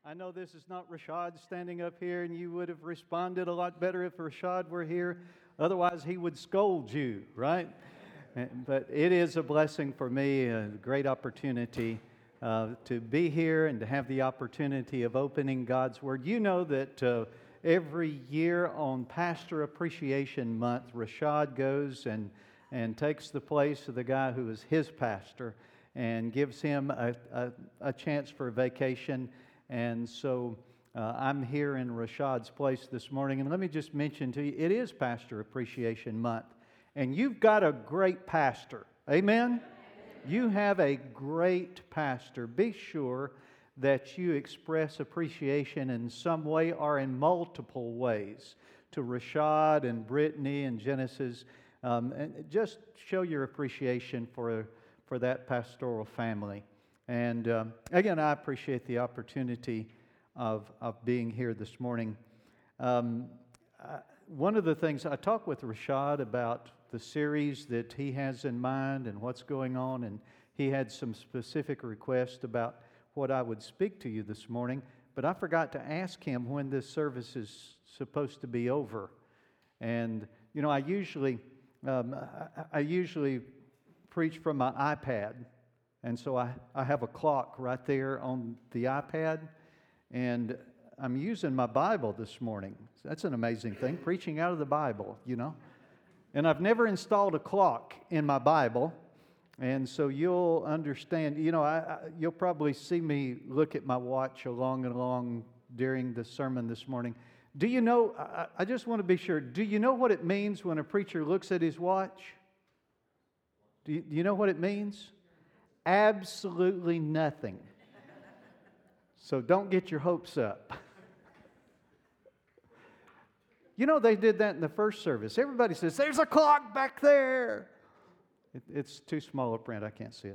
I know this is not Rashad standing up here, and you would have responded a lot better if Rashad were here. Otherwise, he would scold you, right? But it is a blessing for me, a great opportunity to be here and to have the opportunity of opening God's Word. You know that every year on Pastor Appreciation Month, Rashad goes and takes the place of the guy who is his pastor and gives him a chance for a vacation. And so I'm here in Rashad's place this morning. And let me just mention to you, it is Pastor Appreciation Month. And you've got a great pastor. Amen? You have a great pastor. Be sure that you express appreciation in some way or in multiple ways to Rashad and Brittany and Genesis. And just show your appreciation for that pastoral family. And again, I appreciate the opportunity of being here this morning. One of the things, I talked with Rashad about the series that he has in mind and what's going on, and he had some specific requests about what I would speak to you this morning, but I forgot to ask him when this service is supposed to be over. And, you know, I usually preach from my iPad. And so I have a clock right there on the iPad, and I'm using my Bible this morning. That's an amazing thing, preaching out of the Bible, you know. And I've never installed a clock in my Bible, and so you'll understand, you know, you'll probably see me look at my watch along and along during the sermon this morning. Do you know, I just want to be sure, do you know what it means when a preacher looks at his watch? Do you know what it means? Absolutely nothing. So don't get your hopes up. You know, they did that in the first service. Everybody says, "There's a clock back there." It's too small a print. I can't see it.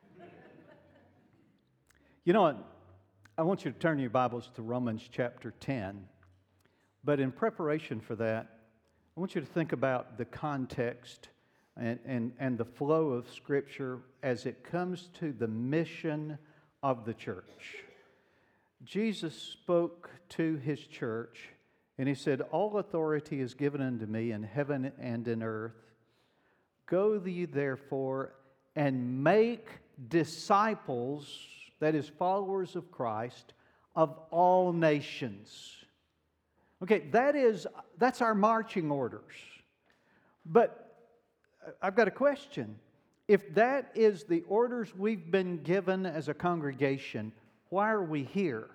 You know what? I want you to turn your Bibles to Romans chapter 10. But in preparation for that, I want you to think about the context and the flow of Scripture as it comes to the mission of the church. Jesus spoke to His church, and He said, "All authority is given unto me in heaven and in earth. Go ye therefore and make disciples," that is, followers of Christ, "of all nations." Okay, that's our marching orders. But I've got a question. If that is the orders we've been given as a congregation, why are we here?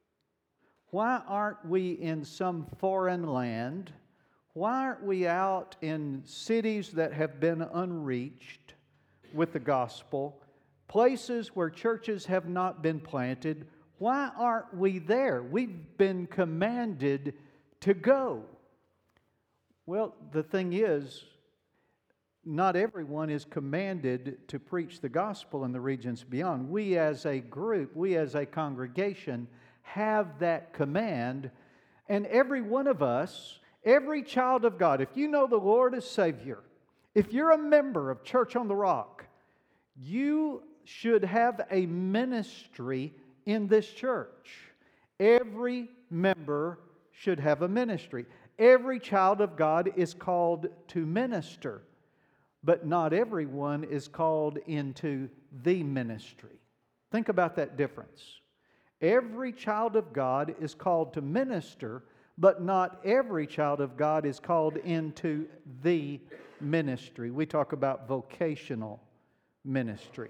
Why aren't we in some foreign land? Why aren't we out in cities that have been unreached with the gospel, places where churches have not been planted? Why aren't we there? We've been commanded to go. Well, the thing is, not everyone is commanded to preach the gospel in the regions beyond. We as a group, we as a congregation have that command. And every one of us, every child of God, if you know the Lord as Savior, if you're a member of Church on the Rock, you should have a ministry in this church. Every member should have a ministry. Every child of God is called to minister. But not everyone is called into the ministry. Think about that difference. Every child of God is called to minister, but not every child of God is called into the ministry. We talk about vocational ministry.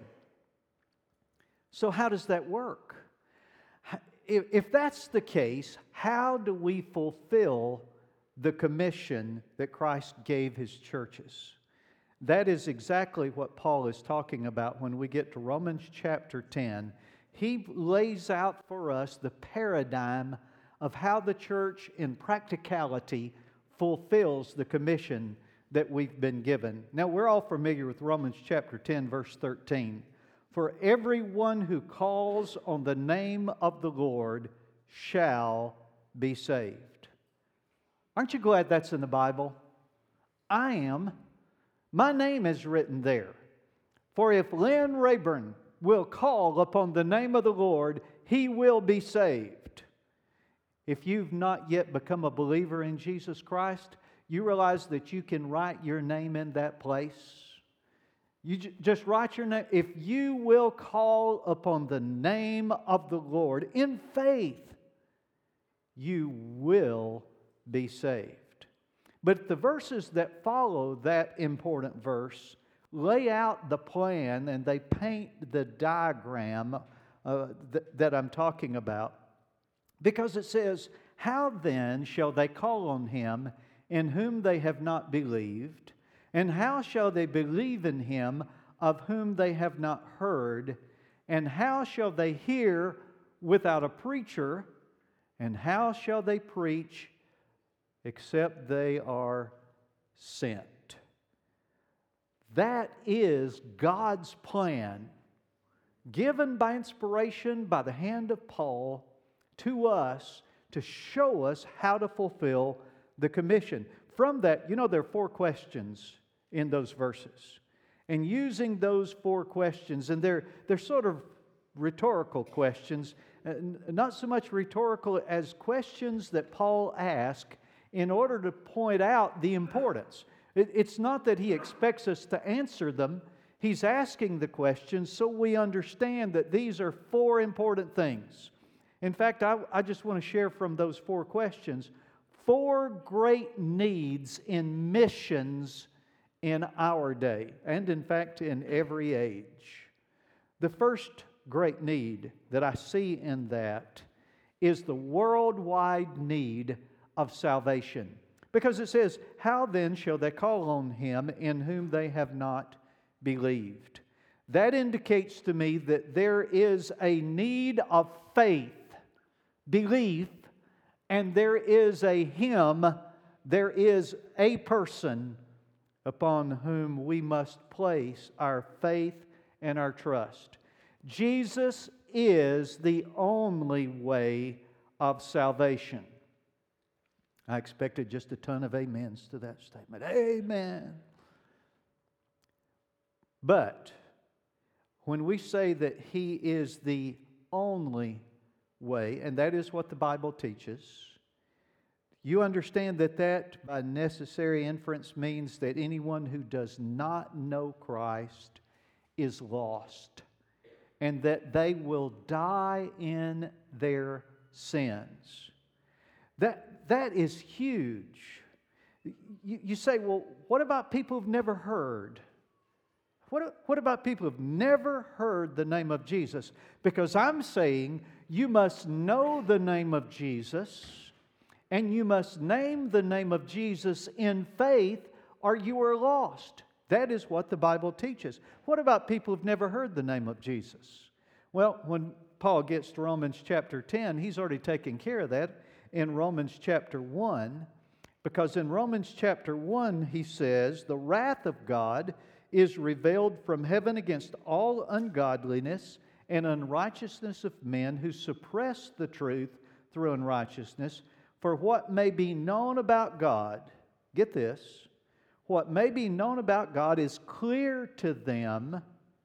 So how does that work? If that's the case, how do we fulfill the commission that Christ gave His churches? That is exactly what Paul is talking about when we get to Romans chapter 10. He lays out for us the paradigm of how the church in practicality fulfills the commission that we've been given. Now, we're all familiar with Romans chapter 10, verse 13. "For everyone who calls on the name of the Lord shall be saved." Aren't you glad that's in the Bible? I am. My name is written there. "For if Lynn Rayburn will call upon the name of the Lord, he will be saved." if you've not yet become a believer in Jesus Christ, you realize that you can write your name in that place. You just write your name. If you will call upon the name of the Lord in faith, you will be saved. But the verses that follow that important verse lay out the plan, and they paint the diagram that I'm talking about. Because it says, "How then shall they call on him in whom they have not believed? And how shall they believe in him of whom they have not heard? And how shall they hear without a preacher? And how shall they preach except they are sent?" That is God's plan, given by inspiration by the hand of Paul to us to show us how to fulfill the commission. From that, there are 4 questions in those verses. And using those 4 questions, and they're sort of rhetorical questions, not so much rhetorical as questions that Paul asks in order to point out the importance. It's not that he expects us to answer them. He's asking the questions so we understand that these are 4 important things. In fact, I just want to share from those 4 questions 4 great needs in missions in our day, and in fact in every age. The first great need that I see in that is the worldwide need of salvation. Because it says, "How then shall they call on him in whom they have not believed?" That indicates to me that there is a need of faith, belief, and there is a him, there is a person upon whom we must place our faith and our trust. Jesus is the only way of salvation. I expected just a ton of amens to that statement. Amen. But when we say that He is the only way, and that is what the Bible teaches, you understand that by necessary inference means that anyone who does not know Christ is lost, and that they will die in their sins. That is huge. You say, well, what about people who've never heard? What about people who've never heard the name of Jesus? Because I'm saying you must know the name of Jesus, and you must name the name of Jesus in faith, or you are lost. That is what the Bible teaches. What about people who've never heard the name of Jesus? Well, when Paul gets to Romans chapter 10, he's already taken care of that in Romans chapter 1, because in Romans chapter 1 he says, "The wrath of God is revealed from heaven against all ungodliness and unrighteousness of men who suppress the truth through unrighteousness. For what may be known about God," get this, "what may be known about God is clear to them,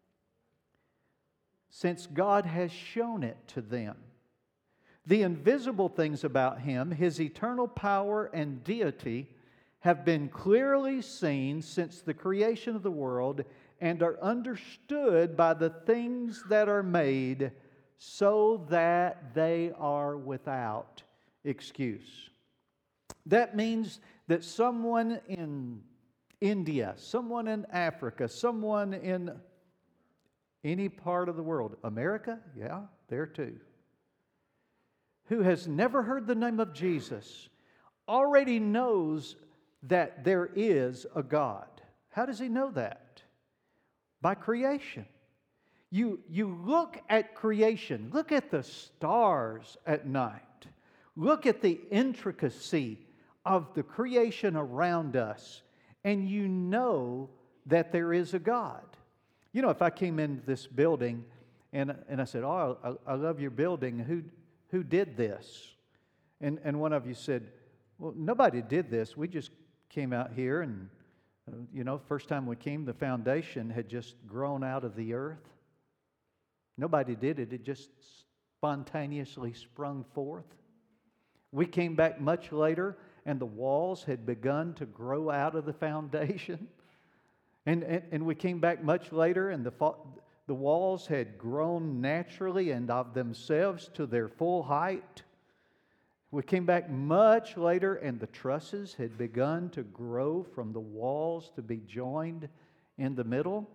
since God has shown it to them. The invisible things about Him, His eternal power and deity, have been clearly seen since the creation of the world and are understood by the things that are made, so that they are without excuse." That means that someone in India, someone in Africa, someone in any part of the world, America, yeah, there too, who has never heard the name of Jesus, already knows that there is a God. How does he know that? By creation. You look at creation. Look at the stars at night. Look at the intricacy of the creation around us, and you know that there is a God. You know, if I came into this building and I said, "Oh, I love your building. Who did this?" And one of you said, "Well, nobody did this. We just came out here and, first time we came, the foundation had just grown out of the earth. Nobody did it. It just spontaneously sprung forth." We came back much later, and the walls had begun to grow out of the foundation. And we came back much later, and the walls had grown naturally and of themselves to their full height. We came back much later, and the trusses had begun to grow from the walls to be joined in the middle.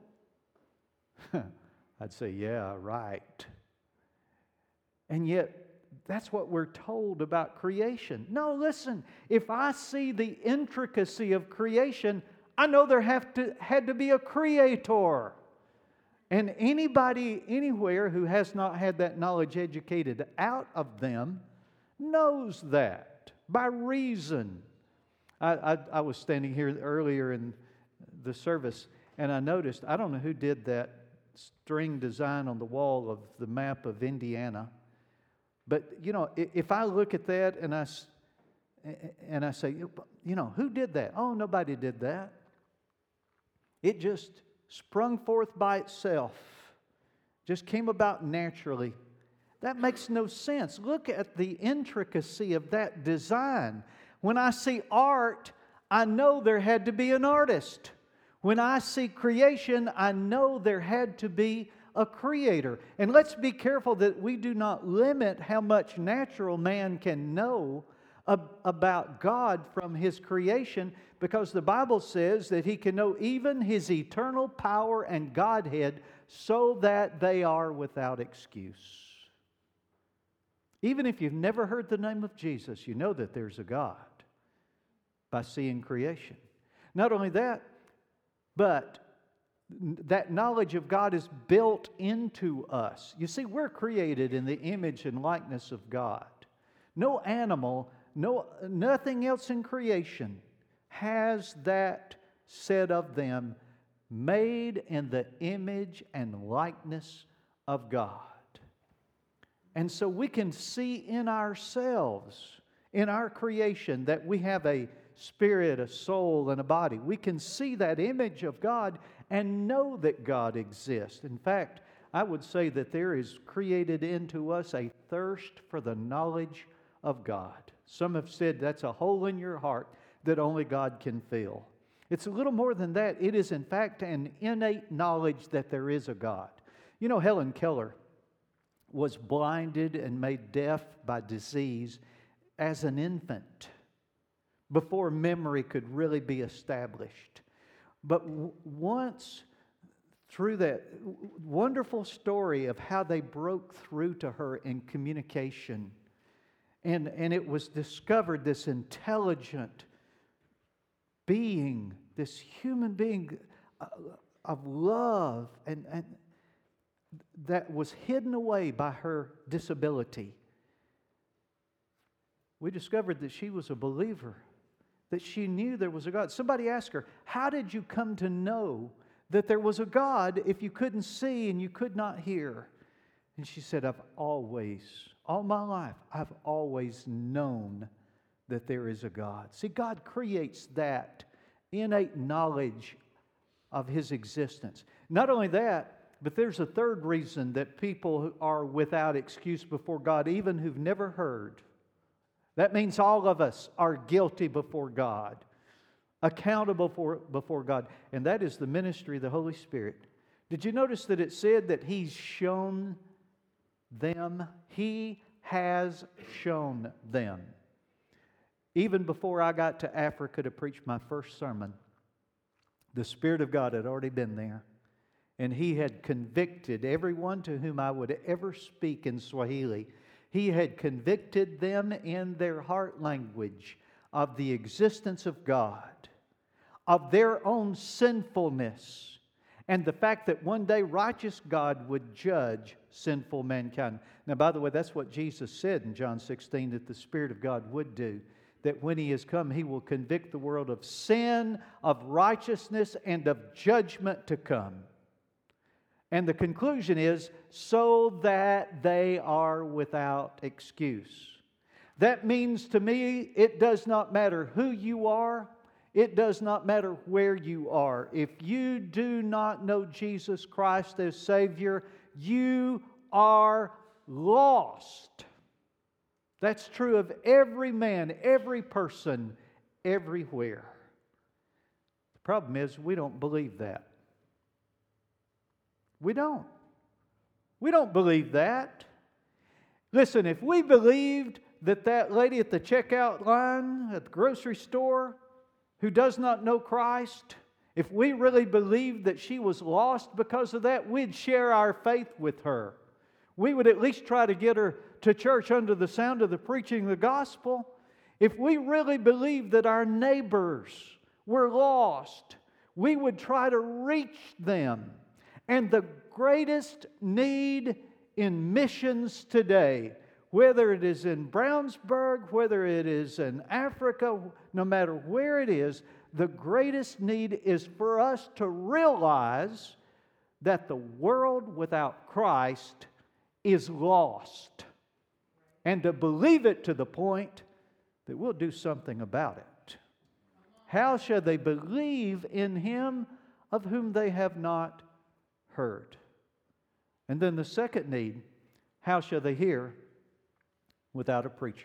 I'd say, yeah, right. And yet, that's what we're told about creation. No, listen, if I see the intricacy of creation, I know there had to be a creator. And anybody anywhere who has not had that knowledge educated out of them knows that by reason. I was standing here earlier in the service, and I noticed, I don't know who did that string design on the wall of the map of Indiana. But, you know, if I look at that and I say, you know, who did that? Oh, nobody did that. It just sprung forth by itself. Just came about naturally. That makes no sense. Look at the intricacy of that design. When I see art, I know there had to be an artist. When I see creation, I know there had to be a creator. And let's be careful that we do not limit how much natural man can know about God from his creation, because the Bible says that he can know even his eternal power and Godhead so that they are without excuse. Even if you've never heard the name of Jesus, you know that there's a God by seeing creation. Not only that, but that knowledge of God is built into us. You see, we're created in the image and likeness of God. No animal, nothing else in creation has that said of them, made in the image and likeness of God. And so we can see in ourselves, in our creation, that we have a spirit, a soul, and a body. We can see that image of God and know that God exists. In fact, I would say that there is created into us a thirst for the knowledge of God. Some have said that's a hole in your heart that only God can fill. It's a little more than that. It is, in fact, an innate knowledge that there is a God. You know, Helen Keller was blinded and made deaf by disease as an infant, before memory could really be established. But once, through that wonderful story of how they broke through to her in communication, and it was discovered this intelligent being, this human being of love, and that was hidden away by her disability. We discovered that she was a believer, that she knew there was a God. Somebody asked her, how did you come to know that there was a God if you couldn't see and you could not hear? And she said, all my life, I've always known that there is a God. See, God creates that innate knowledge of His existence. Not only that, but there's a third reason that people are without excuse before God, even who've never heard. That means all of us are guilty before God, accountable before God, and that is the ministry of the Holy Spirit. Did you notice that it said that He's shown them? He has shown them. Even before I got to Africa to preach my first sermon, the Spirit of God had already been there, and He had convicted everyone to whom I would ever speak in Swahili. He had convicted them in their heart language of the existence of God, of their own sinfulness, and the fact that one day righteous God would judge sinful mankind. Now, by the way, that's what Jesus said in John 16 that the Spirit of God would do. That when He has come, He will convict the world of sin, of righteousness, and of judgment to come. And the conclusion is, so that they are without excuse. That means to me, it does not matter who you are. It does not matter where you are. If you do not know Jesus Christ as Savior, you are lost. That's true of every man, every person, everywhere. The problem is we don't believe that. We don't. We don't believe that. Listen, if we believed that lady at the checkout line at the grocery store who does not know Christ, if we really believed that she was lost because of that, we'd share our faith with her. We would at least try to get her to church under the sound of the preaching of the gospel. If we really believed that our neighbors were lost, we would try to reach them. And the greatest need in missions today, whether it is in Brownsburg, whether it is in Africa, no matter where it is, the greatest need is for us to realize that the world without Christ is lost, and to believe it to the point that we'll do something about it. How shall they believe in Him of whom they have not heard? And then the second need, how shall they hear without a preacher?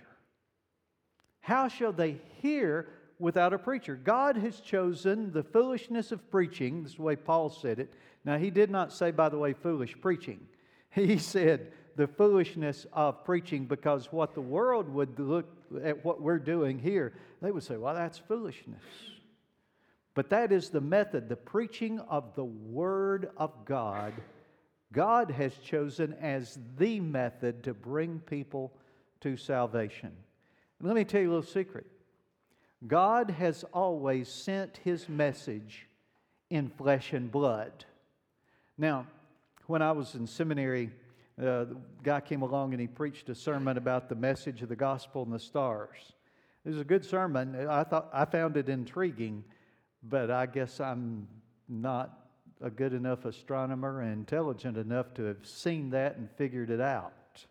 How shall they hear without a preacher? God has chosen the foolishness of preaching. This is the way Paul said it. Now, he did not say, by the way, foolish preaching. He said the foolishness of preaching, because what the world would look at what we're doing here, they would say, well, that's foolishness. But that is the method, the preaching of the Word of God. God has chosen as the method to bring people to salvation. Let me tell you a little secret. God has always sent His message in flesh and blood. Now, when I was in seminary, the guy came along and he preached a sermon about the message of the gospel and the stars. It was a good sermon. I found it intriguing, but I guess I'm not a good enough astronomer and intelligent enough to have seen that and figured it out.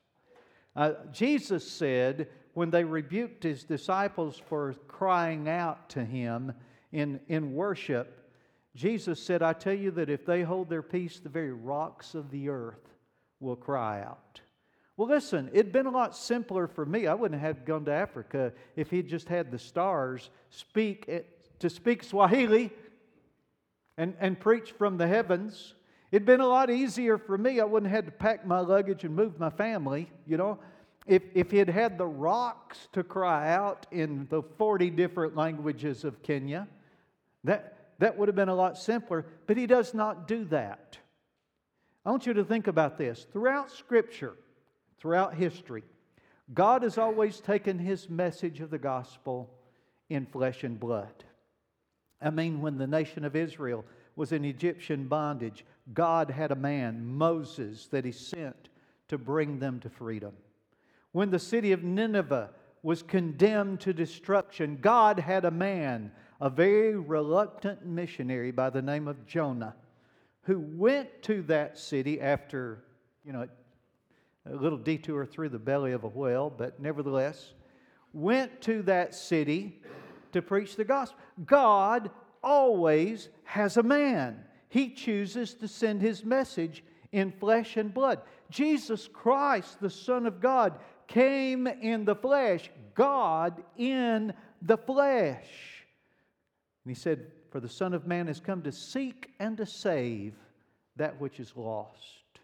Jesus said, when they rebuked His disciples for crying out to Him in worship, Jesus said, I tell you that if they hold their peace, the very rocks of the earth will cry out. Well, listen, it'd been a lot simpler for me. I wouldn't have gone to Africa if He'd just had the stars speak Swahili and preach from the heavens. It'd been a lot easier for me. I wouldn't have had to pack my luggage and move my family, you know. If He'd had the rocks to cry out in the 40 different languages of Kenya, that would have been a lot simpler, but He does not do that. I want you to think about this. Throughout Scripture, throughout history, God has always taken His message of the gospel in flesh and blood. I mean, when the nation of Israel was in Egyptian bondage, God had a man, Moses, that He sent to bring them to freedom. When the city of Nineveh was condemned to destruction, God had a man, a very reluctant missionary by the name of Jonah, who went to that city after, a little detour through the belly of a whale, but nevertheless, went to that city to preach the gospel. God always has a man. He chooses to send His message in flesh and blood. Jesus Christ, the Son of God, came in the flesh, God in the flesh. And He said, for the Son of Man has come to seek and to save that which is lost.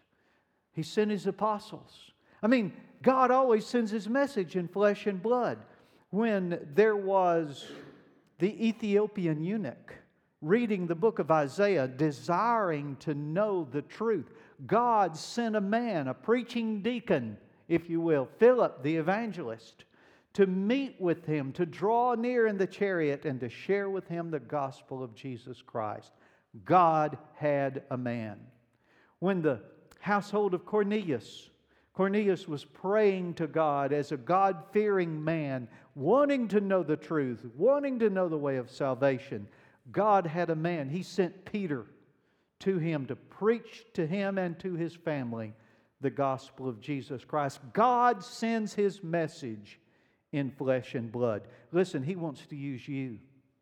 He sent His apostles. I mean, God always sends His message in flesh and blood. When there was the Ethiopian eunuch reading the book of Isaiah, desiring to know the truth, God sent a man, a preaching deacon, if you will, Philip the evangelist, to meet with him, to draw near in the chariot, and to share with him the gospel of Jesus Christ. God had a man. When the household of Cornelius was praying to God as a God-fearing man, wanting to know the truth, wanting to know the way of salvation, God had a man. He sent Peter to him to preach to him and to his family the gospel of Jesus Christ. God sends His message in flesh and blood. Listen, He wants to use you.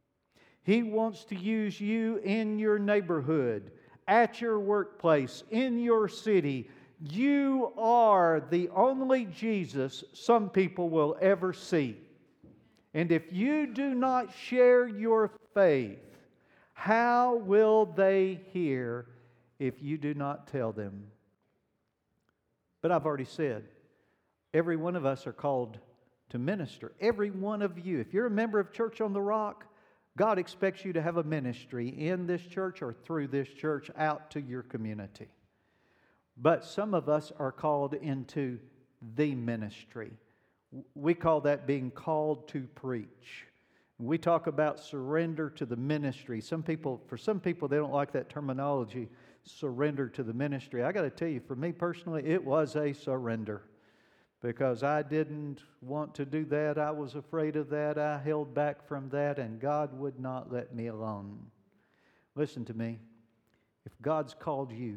He wants to use you in your neighborhood, at your workplace, in your city. You are the only Jesus some people will ever see. And if you do not share your faith, how will they hear if you do not tell them? But I've already said, every one of us are called to minister. Every one of you. If you're a member of Church on the Rock, God expects you to have a ministry in this church or through this church out to your community. But some of us are called into the ministry. We call that being called to preach. We talk about surrender to the ministry. For some people, they don't like that terminology, surrender to the ministry. I got to tell you, for me personally, it was a surrender. Because I didn't want to do that. I was afraid of that. I held back from that, and God would not let me alone. Listen to me. If God's called you,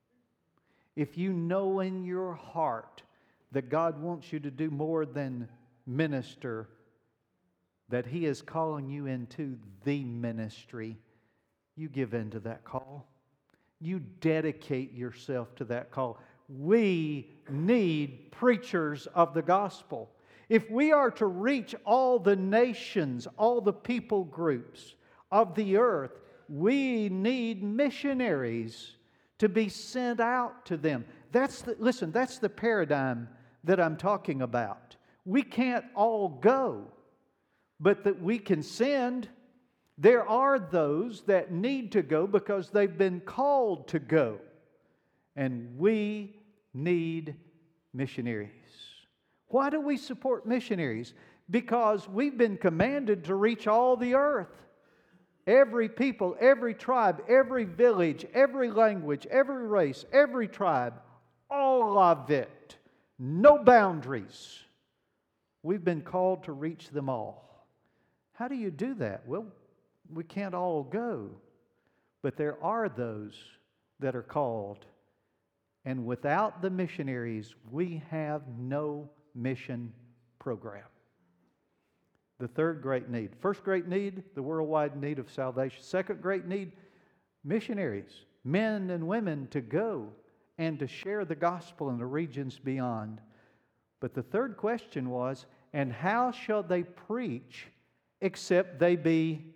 if you know in your heart that God wants you to do more than minister, that He is calling you into the ministry, you give in to that call. You dedicate yourself to that call. We need preachers of the gospel. If we are to reach all the nations, all the people groups of the earth, we need missionaries to be sent out to them. That's the paradigm that I'm talking about. We can't all go, but that we can send. There are those that need to go because they've been called to go. And we need missionaries. Why do we support missionaries? Because we've been commanded to reach all the earth. Every people, every tribe, every village, every language, every race, every tribe, all of it. No boundaries. We've been called to reach them all. How do you do that? Well, we can't all go. But there are those that are called. And without the missionaries, we have no mission program. The third great need. First great need, the worldwide need of salvation. Second great need, missionaries, men and women to go and to share the gospel in the regions beyond. But the third question was, and how shall they preach except they be,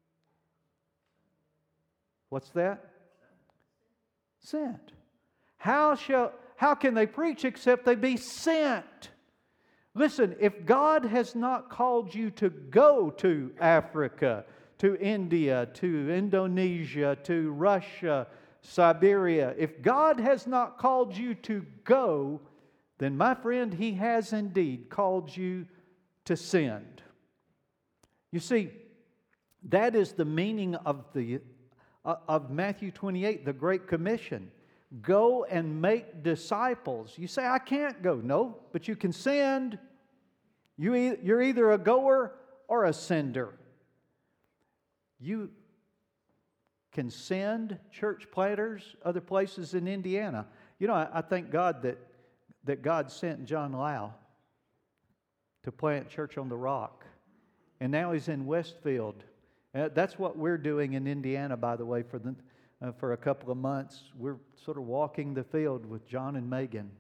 what's that? Sent. How can they preach except they be sent? Listen, if God has not called you to go to Africa, to India, to Indonesia, to Russia, Siberia, if God has not called you to go, then my friend, He has indeed called you to send. You see, that is the meaning of Matthew 28, the Great Commission. Go and make disciples. You say, I can't go. No, but you can send. You're either a goer or a sender. You can send church planters other places in Indiana. You know, I thank God that God sent John Lau to plant Church on the Rock. And now he's in Westfield. That's what we're doing in Indiana, by the way, for a couple of months. We're sort of walking the field with John and Megan.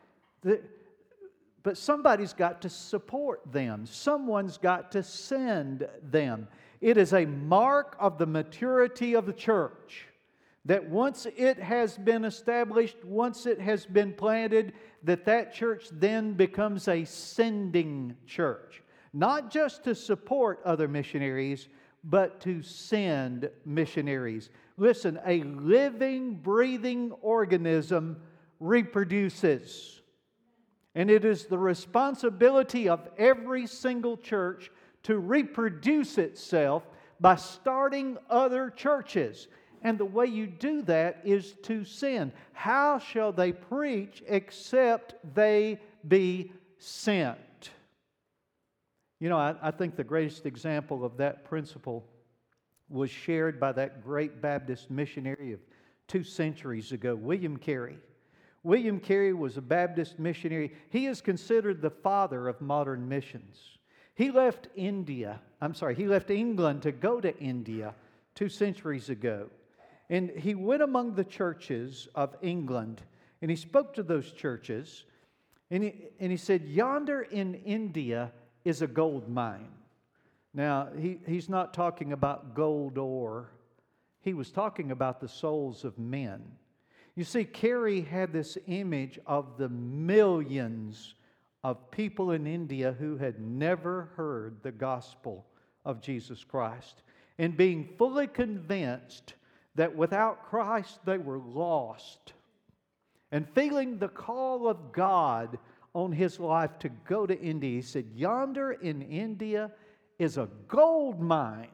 But somebody's got to support them. Someone's got to send them. It is a mark of the maturity of the church that once it has been established, once it has been planted, that church then becomes a sending church. Not just to support other missionaries, but to send missionaries. Listen, a living, breathing organism reproduces. And it is the responsibility of every single church to reproduce itself by starting other churches. And the way you do that is to send. How shall they preach except they be sent? You know, I think the greatest example of that principle was shared by that great Baptist missionary of 2 centuries ago, William Carey. William Carey was a Baptist missionary. He is considered the father of modern missions. He left England to go to India 2 centuries ago. And he went among the churches of England And he spoke to those churches, and he said, yonder in India is a gold mine. Now, he's not talking about gold ore. He was talking about the souls of men. You see, Carey had this image of the millions of people in India who had never heard the gospel of Jesus Christ, and being fully convinced that without Christ they were lost, and feeling the call of God on his life to go to India. He said, yonder in India is a gold mine.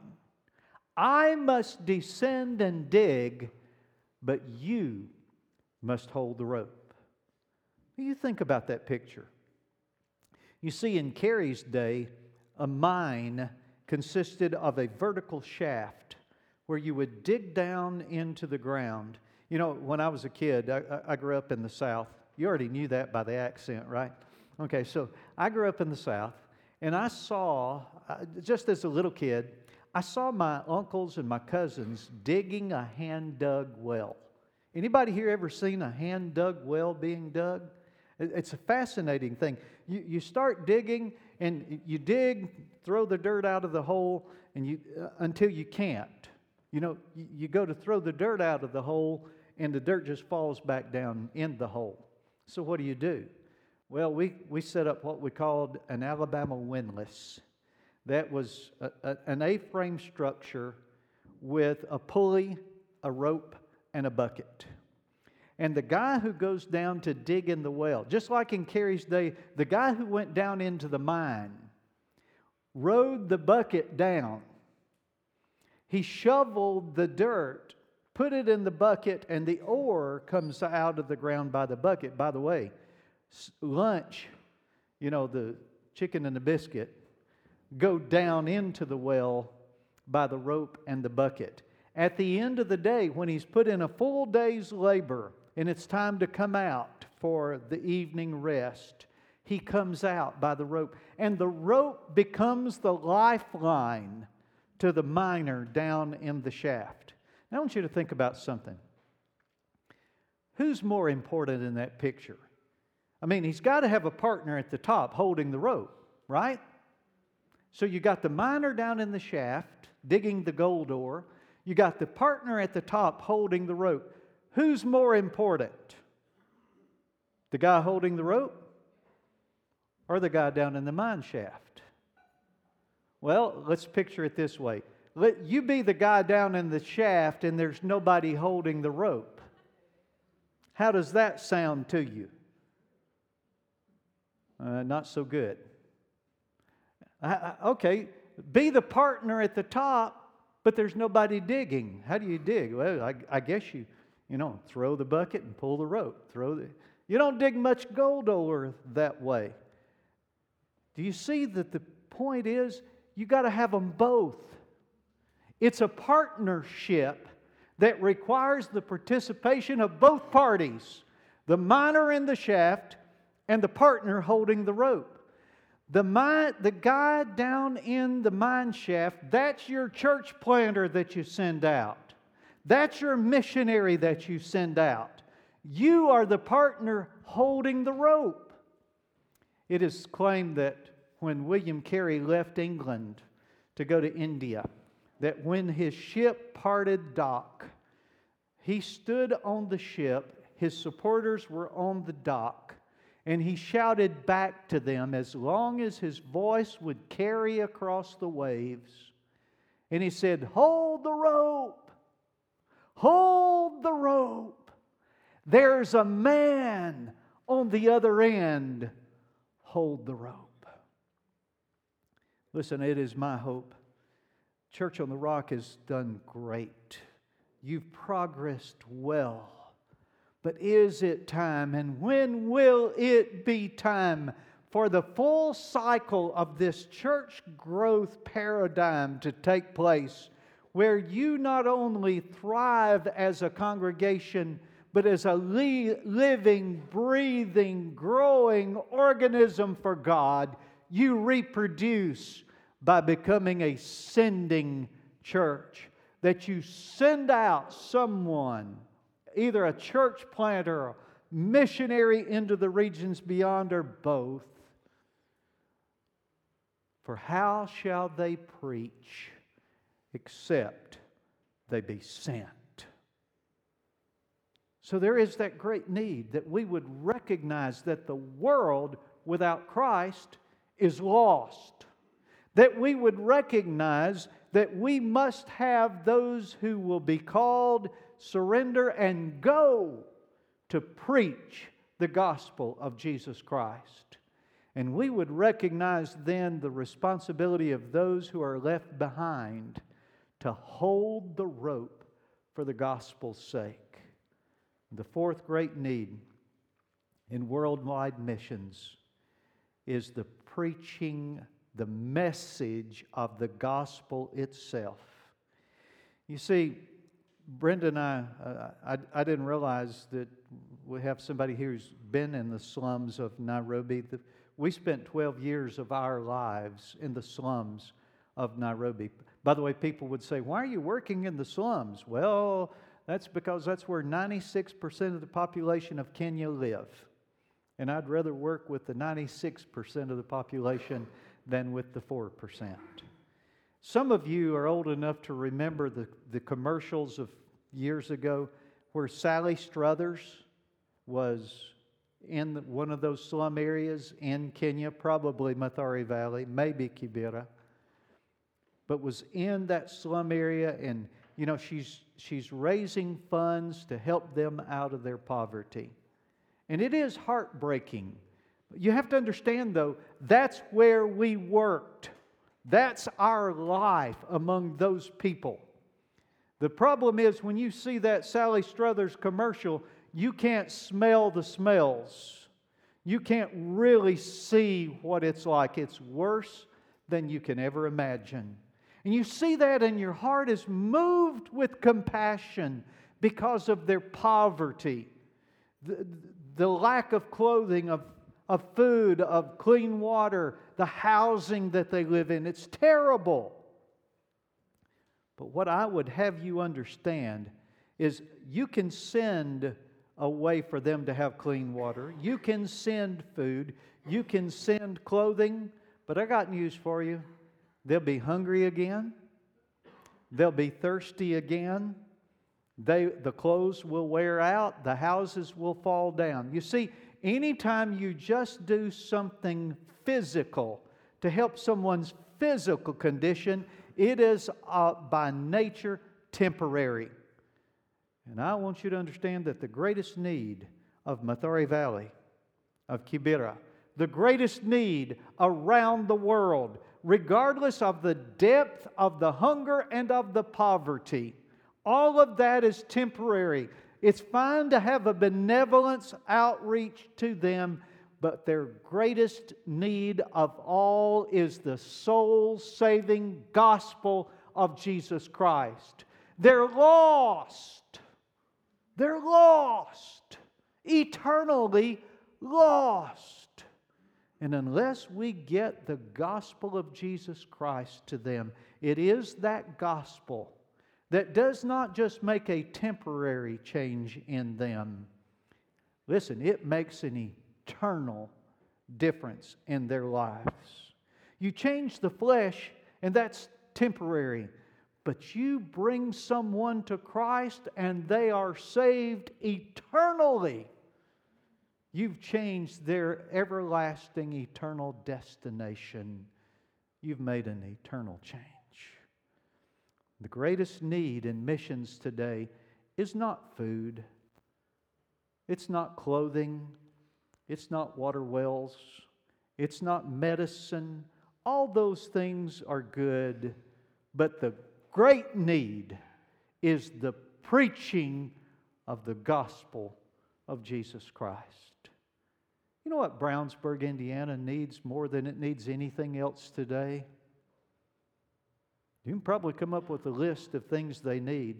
I must descend and dig, but you must hold the rope. What do you think about that picture? You see, in Carey's day, a mine consisted of a vertical shaft where you would dig down into the ground. You know, when I was a kid, I grew up in the South. You already knew that by the accent, right? Okay, so I grew up in the South, and I saw, just as a little kid, I saw my uncles and my cousins digging a hand-dug well. Anybody here ever seen a hand-dug well being dug? It's a fascinating thing. You start digging, and you dig, throw the dirt out of the hole, and until you can't. You know, you go to throw the dirt out of the hole, and the dirt just falls back down in the hole. So what do? Well, we set up what we called an Alabama windlass. That was an A-frame structure with a pulley, a rope, and a bucket. And the guy who goes down to dig in the well, just like in Carey's day, the guy who went down into the mine rode the bucket down. He shoveled the dirt, put it in the bucket, and the ore comes out of the ground by the bucket. By the way, lunch, you know, the chicken and the biscuit, go down into the well by the rope and the bucket. At the end of the day, when he's put in a full day's labor and it's time to come out for the evening rest, he comes out by the rope. And the rope becomes the lifeline to the miner down in the shaft. Now I want you to think about something. Who's more important in that picture? I mean, he's got to have a partner at the top holding the rope, right? So you got the miner down in the shaft digging the gold ore. You got the partner at the top holding the rope. Who's more important? The guy holding the rope or the guy down in the mine shaft? Well, let's picture it this way. Let you be the guy down in the shaft and there's nobody holding the rope. How does that sound to you? Not so good. Okay, be the partner at the top, but there's nobody digging. How do you dig? Well, I guess you throw the bucket and pull the rope. You don't dig much gold ore that way. Do you see that the point is you got to have them both? It's a partnership that requires the participation of both parties, the miner in the shaft and the partner holding the rope. The guy down in the mine shaft, that's your church planter that you send out. That's your missionary that you send out. You are the partner holding the rope. It is claimed that when William Carey left England to go to India, that when his ship parted dock, he stood on the ship, his supporters were on the dock, and he shouted back to them as long as his voice would carry across the waves. And he said, "Hold the rope! Hold the rope! There's a man on the other end. Hold the rope." Listen, it is my hope. Church on the Rock has done great. You've progressed well. But is it time, and when will it be time for the full cycle of this church growth paradigm to take place, where you not only thrive as a congregation, but as a living, breathing, growing organism for God, you reproduce by becoming a sending church, that you send out someone, either a church planter missionary into the regions beyond, or both. For how shall they preach except they be sent? So there is that great need that we would recognize that the world without Christ is lost. That we would recognize that we must have those who will be called, surrender, and go to preach the gospel of Jesus Christ. And we would recognize then the responsibility of those who are left behind to hold the rope for the gospel's sake. The fourth great need in worldwide missions is the preaching the message of the gospel itself. You see, Brenda and I didn't realize that we have somebody here who's been in the slums of Nairobi. We spent 12 years of our lives in the slums of Nairobi. By the way, people would say, "Why are you working in the slums?" Well, that's because that's where 96% of the population of Kenya live. And I'd rather work with the 96% of the population than with the 4%. Some of you are old enough to remember the commercials of years ago where Sally Struthers was in one of those slum areas in Kenya, probably Mathare Valley, maybe Kibera, but was in that slum area, and you know, she's raising funds to help them out of their poverty. And it is heartbreaking. You have to understand, though, that's where we worked. That's our life among those people. The problem is when you see that Sally Struthers commercial, you can't smell the smells. You can't really see what it's like. It's worse than you can ever imagine. And you see that and your heart is moved with compassion because of their poverty, the lack of clothing, of food, of clean water, the housing that they live in. It's terrible. But what I would have you understand is you can send a way for them to have clean water. You can send food. You can send clothing. But I got news for you. They'll be hungry again. They'll be thirsty again. The clothes will wear out. The houses will fall down. You see, anytime you just do something physical to help someone's physical condition, it is by nature temporary. And I want you to understand that the greatest need of Mathare Valley, of Kibera, the greatest need around the world, regardless of the depth of the hunger and of the poverty, all of that is temporary. It's fine to have a benevolence outreach to them, but their greatest need of all is the soul-saving gospel of Jesus Christ. They're lost. They're lost. Eternally lost. And unless we get the gospel of Jesus Christ to them, it is that gospel that does not just make a temporary change in them. Listen, it makes an eternal difference in their lives. You change the flesh, and that's temporary. But you bring someone to Christ, and they are saved eternally. You've changed their everlasting, eternal destination. You've made an eternal change. The greatest need in missions today is not food. It's not clothing. It's not water wells. It's not medicine. All those things are good. But the great need is the preaching of the gospel of Jesus Christ. You know what Brownsburg, Indiana needs more than it needs anything else today? You can probably come up with a list of things they need.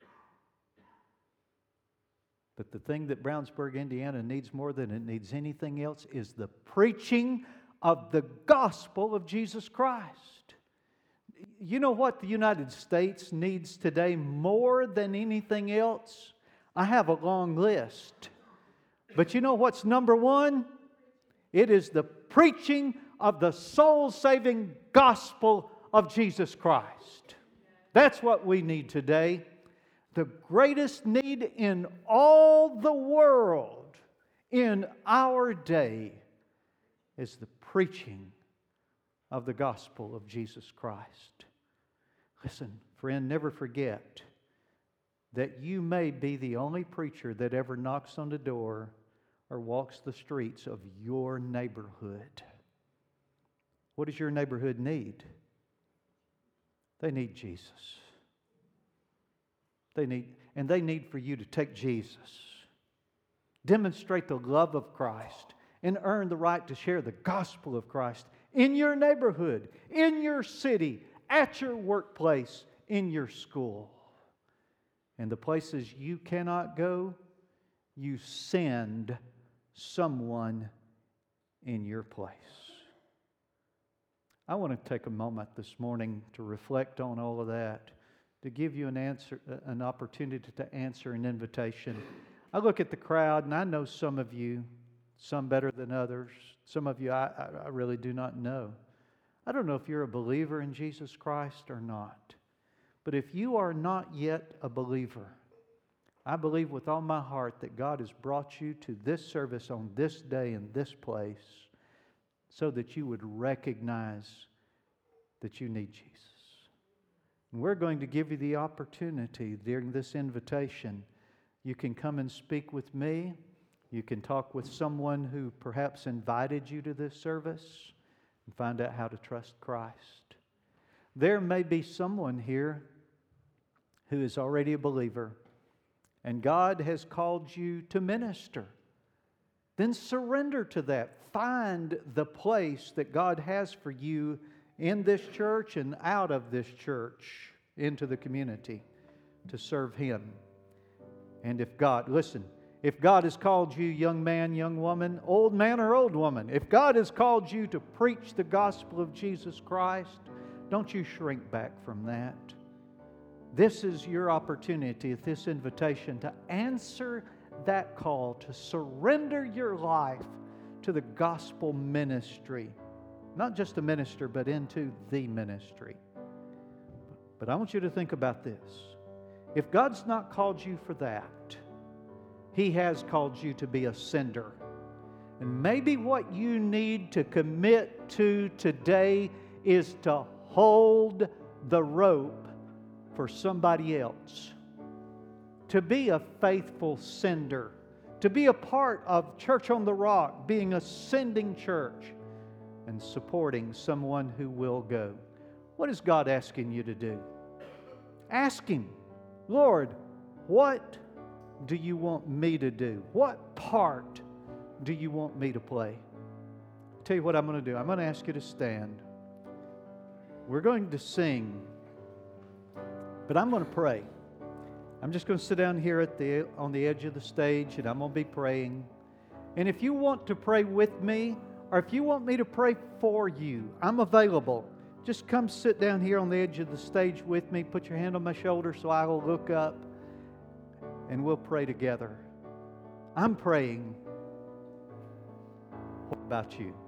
But the thing that Brownsburg, Indiana needs more than it needs anything else is the preaching of the gospel of Jesus Christ. You know what the United States needs today more than anything else? I have a long list. But you know what's number one? It is the preaching of the soul-saving gospel of Jesus Christ. That's what we need today. The greatest need in all the world in our day is the preaching of the gospel of Jesus Christ. Listen, friend, never forget that you may be the only preacher that ever knocks on the door or walks the streets of your neighborhood. What does your neighborhood need? They need Jesus. They need for you to take Jesus, demonstrate the love of Christ, and earn the right to share the gospel of Christ in your neighborhood, in your city, at your workplace, in your school. And the places you cannot go, you send someone in your place. I want to take a moment this morning to reflect on all of that, to give you an opportunity to answer an invitation. I look at the crowd, and I know some of you, some better than others. Some of you I really do not know. I don't know if you're a believer in Jesus Christ or not. But if you are not yet a believer, I believe with all my heart that God has brought you to this service on this day in this place so that you would recognize that you need Jesus. And we're going to give you the opportunity during this invitation. You can come and speak with me. You can talk with someone who perhaps invited you to this service and find out how to trust Christ. There may be someone here who is already a believer, and God has called you to minister. Then surrender to that. Find the place that God has for you in this church and out of this church into the community to serve Him. And if God has called you, young man, young woman, old man or old woman, if God has called you to preach the gospel of Jesus Christ, don't you shrink back from that. This is your opportunity, this invitation, to answer that call, to surrender your life to the gospel ministry. Not just a minister, but into the ministry. But I want you to think about this. If God's not called you for that, He has called you to be a sender. And maybe what you need to commit to today is to hold the rope for somebody else. To be a faithful sender. To be a part of Church on the Rock, being a sending church and supporting someone who will go. What is God asking you to do? Ask Him, Lord, what do you want me to do? What part do you want me to play? I'll tell you what I'm going to do. I'm going to ask you to stand. We're going to sing, but I'm going to pray. I'm just going to sit down here on the edge of the stage, and I'm going to be praying. And if you want to pray with me, or if you want me to pray for you, I'm available. Just come sit down here on the edge of the stage with me. Put your hand on my shoulder so I will look up, and we'll pray together. I'm praying. What about you?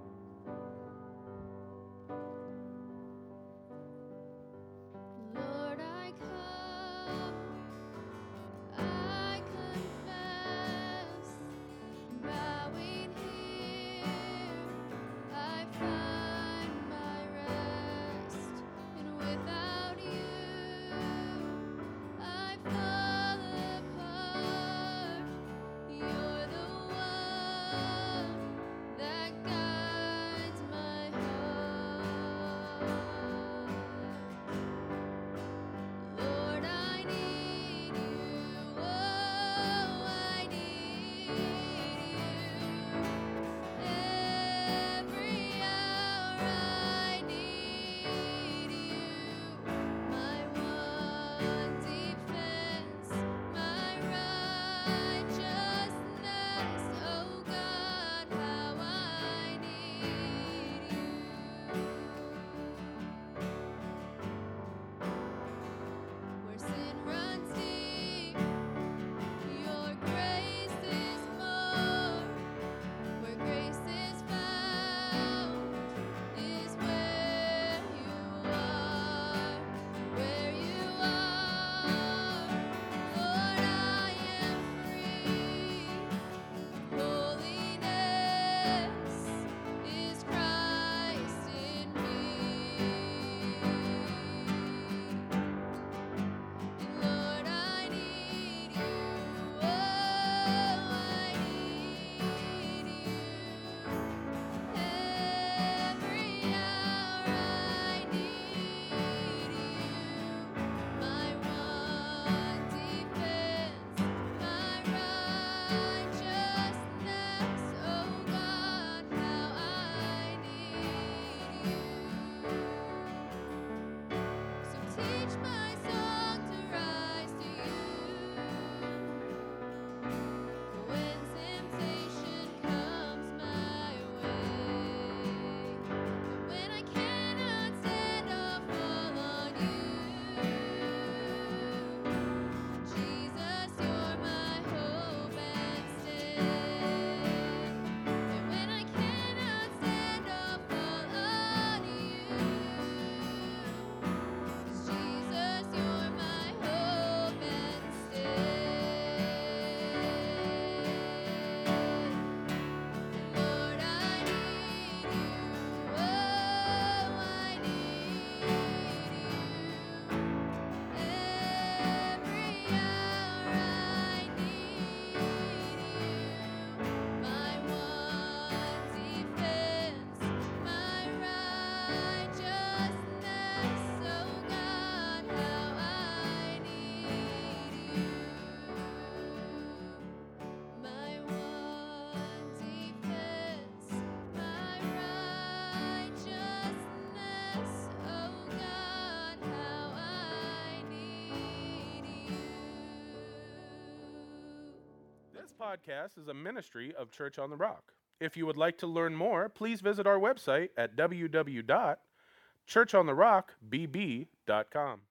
You're the one that guides. podcast is a ministry of Church on the Rock. If you would like to learn more, please visit our website at www.churchontherockbb.com.